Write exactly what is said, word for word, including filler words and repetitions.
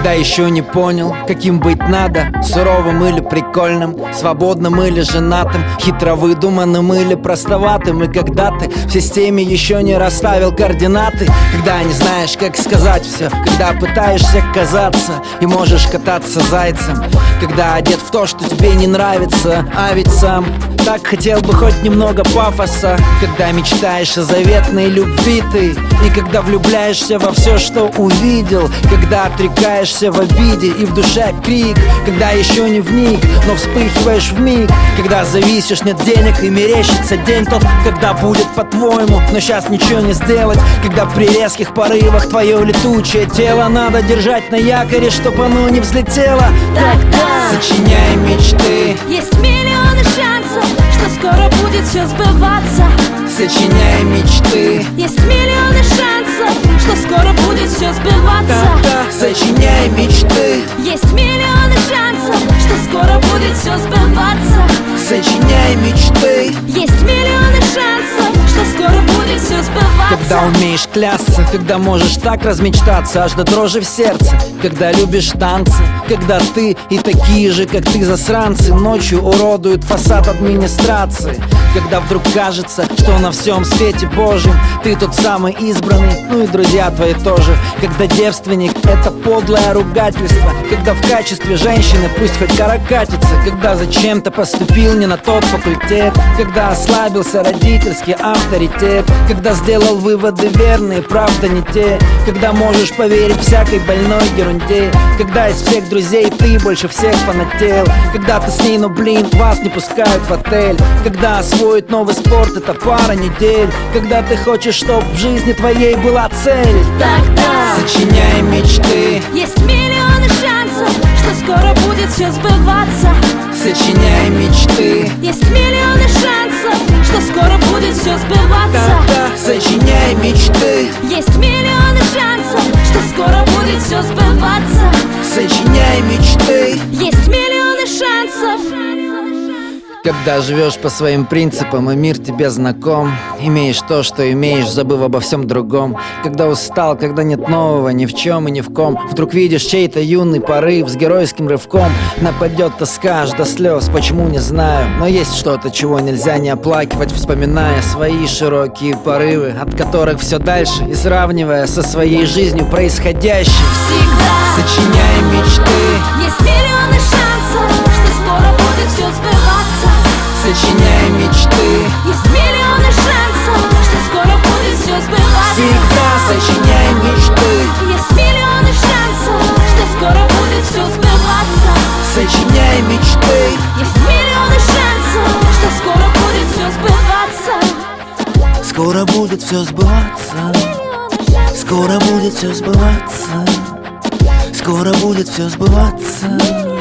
Когда еще не понял, каким быть надо, суровым или прикольным, свободным или женатым, хитро выдуманным или простоватым. И когда ты в системе еще не расставил координаты, когда не знаешь, как сказать все, когда пытаешься казаться и можешь кататься зайцем, когда одет в то, что тебе не нравится, а ведь сам так хотел бы хоть немного пафоса. Когда мечтаешь о заветной любви ты, и когда влюбляешься во все, что увидел, когда отрекаешься в обиде и в душе крик, когда еще не вник, но вспыхиваешь вмиг, когда зависишь, нет денег и мерещится день тот, когда будет по-твоему, но сейчас ничего не сделать, когда при резких порывах твое летучее тело надо держать на якоре, чтоб оно не взлетело. Тогда сочиняй мечты, есть миллионы шансов, что скоро будет все сбываться. Сочиняй мечты, есть миллионы шансов, что скоро будет все сбываться. да-да. Сочиняй мечты, есть миллионы шансов, что скоро будет все сбываться. сочиняй мечты, есть миллионы шансов, что скоро будет все сбываться. когда умеешь клясться, когда можешь так размечтаться, аж до дрожи в сердце, когда любишь танцы, когда ты и такие же, как ты, засранцы ночью уродуют фасад администрации, когда вдруг кажется, что на всем свете Божьем ты тот самый избранный, ну и друзья твои тоже, когда девственник — это подлое ругательство, когда в качестве женщины пусть хоть каракатица, когда зачем-то поступил не на тот факультет, когда ослабился родительский авторитет, когда сделал выводы верные, правда не те, когда можешь поверить всякой больной ерунде, когда из всех друзей ты больше всех фанател, когда ты с ней, но блин, вас не пускают в отель, когда освоить новый спорт — это пара недель, когда ты хочешь, чтоб в жизни твоей была цель. Тогда сочиняй мечты, есть миллионы шансов, что скоро будет все сбываться. сочиняй мечты, есть миллионы шансов, что скоро будет все сбываться. да-да. Сочиняй мечты, есть миллионы шансов, что скоро будет все сбываться. сочиняй мечты. Есть миллионы шансов. Когда живешь по своим принципам и мир тебе знаком, имеешь то, что имеешь, забыв обо всем другом. Когда устал, когда нет нового ни в чем и ни в ком, вдруг видишь чей-то юный порыв с геройским рывком. Нападет тоска аж до слез, почему не знаю, но есть что-то, чего нельзя не оплакивать, вспоминая свои широкие порывы, от которых все дальше, и сравнивая со своей жизнью происходящим. Всегда Сочиняй мечты, есть миллионы шансов, что скоро будет все сбываться. сочиняй мечты, Есть миллионы шансов, что скоро будет все сбываться. всегда сочиняй мечты, Есть миллионы шансов, что скоро будет все сбываться. сочиняй мечты. Есть миллионы шансов, что скоро будет все сбываться. Скоро будет все сбываться, скоро будет все сбываться, скоро будет все сбываться.